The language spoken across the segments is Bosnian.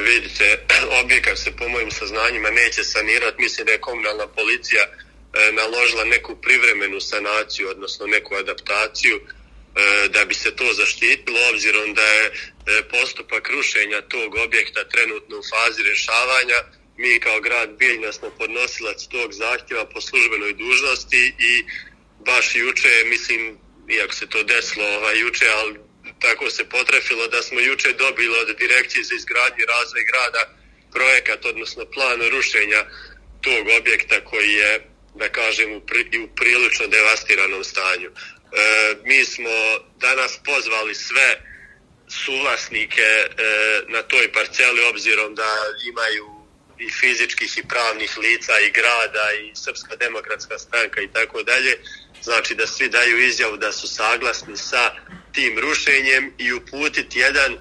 Vidite, objekat se po mojim saznanjima neće sanirati. Mislim da je komunalna policija naložila neku privremenu sanaciju, odnosno neku adaptaciju da bi se to zaštitilo, obzirom da je postupak rušenja tog objekta trenutno u fazi rješavanja. Mi kao grad Bijeljina smo podnosilac tog zahtjeva po službenoj dužnosti i baš juče, mislim, iako se to desilo juče, ali tako se potrefilo da smo juče dobili od Direkcije za izgradnju i razvoj grada projekat, odnosno plan rušenja tog objekta koji je, da kažem, u prilično devastiranom stanju. Mi smo danas pozvali sve suvlasnike na toj parceli, obzirom da imaju i fizičkih i pravnih lica i grada i Srpska demokratska stranka i tako dalje. Znači da svi daju izjavu da su saglasni sa tim rušenjem i uputiti jedan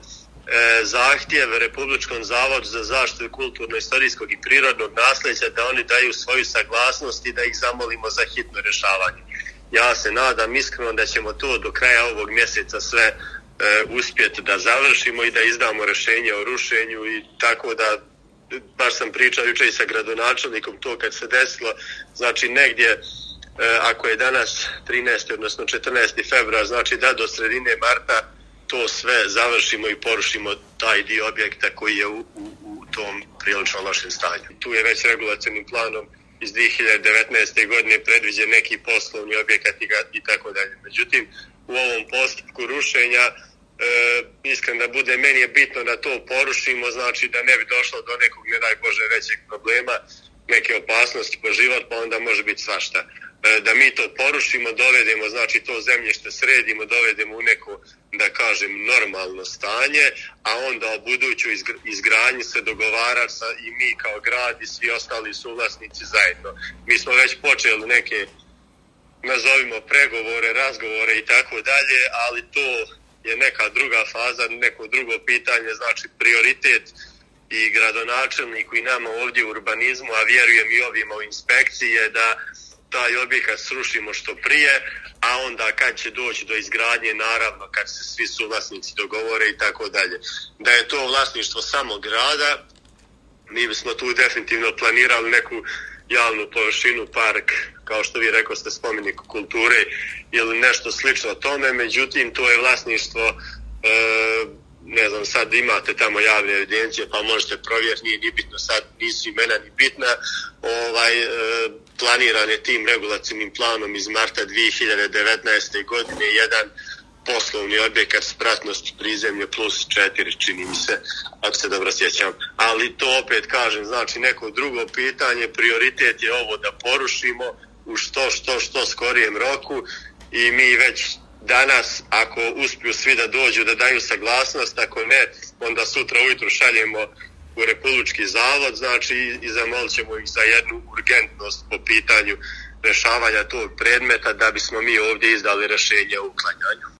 zahtjev Republičkom zavodu za zaštitu kulturno-istorijskog i prirodnog nasljeđa da oni daju svoju saglasnost i da ih zamolimo za hitno rješavanje. Ja se nadam iskreno da ćemo to do kraja ovog mjeseca sve uspjeti da završimo i da izdamo rješenje o rušenju, i tako da, baš sam pričao jučer i sa gradonačelnikom to kad se desilo, znači negdje ako je danas 13. odnosno 14. februar, znači da do sredine marta to sve završimo i porušimo taj dio objekta koji je u tom prilično lošem stanju. Tu je već regulacionim planom iz 2019. godine predviđen neki poslovni objekat i tako dalje. Međutim, u ovom postupku rušenja, iskreno da bude, meni je bitno da to porušimo, znači da ne bi došlo do nekog, ne daj Bože, većeg problema, neke opasnosti po život, pa onda može biti svašta. Da mi to porušimo, dovedemo, znači to zemljište sredimo, dovedemo u neko, da kažem, normalno stanje, a onda o budućoj izgradnji se dogovara i mi kao grad i svi ostali suvlasnici zajedno. Mi smo već počeli neke, nazovimo, pregovore, razgovore i tako dalje, ali to je neka druga faza, neko drugo pitanje, znači prioritet i gradonačelniku i nama ovdje u urbanizmu, a vjerujem i ovima u inspekciji, je da taj objekat srušimo što prije, a onda kad će doći do izgradnje, naravno kad se svi suvlasnici dogovore i tako dalje. Da je to vlasništvo samo grada, mi bismo tu definitivno planirali neku javnu površinu, park, kao što vi rekao ste, spomenik kulture ili nešto slično tome, međutim to je vlasništvo, ne znam, sad imate tamo javne evidencije pa možete provjeriti, nije ni bitno, sad nisu imena ni bitna, planiran je tim regulacijnim planom iz marta 2019. godine jedan poslovni objekat spratnosti prizemlje plus 4, čini mi se, ako se dobro sjećam. Ali to opet kažem, znači neko drugo pitanje, prioritet je ovo da porušimo u što skorijem roku, i mi već danas, ako uspiju svi da dođu da daju saglasnost, ako ne, onda sutra ujutro šaljemo u Republički zavod, znači i zamolit ćemo ih za jednu urgentnost po pitanju rješavanja tog predmeta da bismo mi ovdje izdali rješenje o uklanjanju.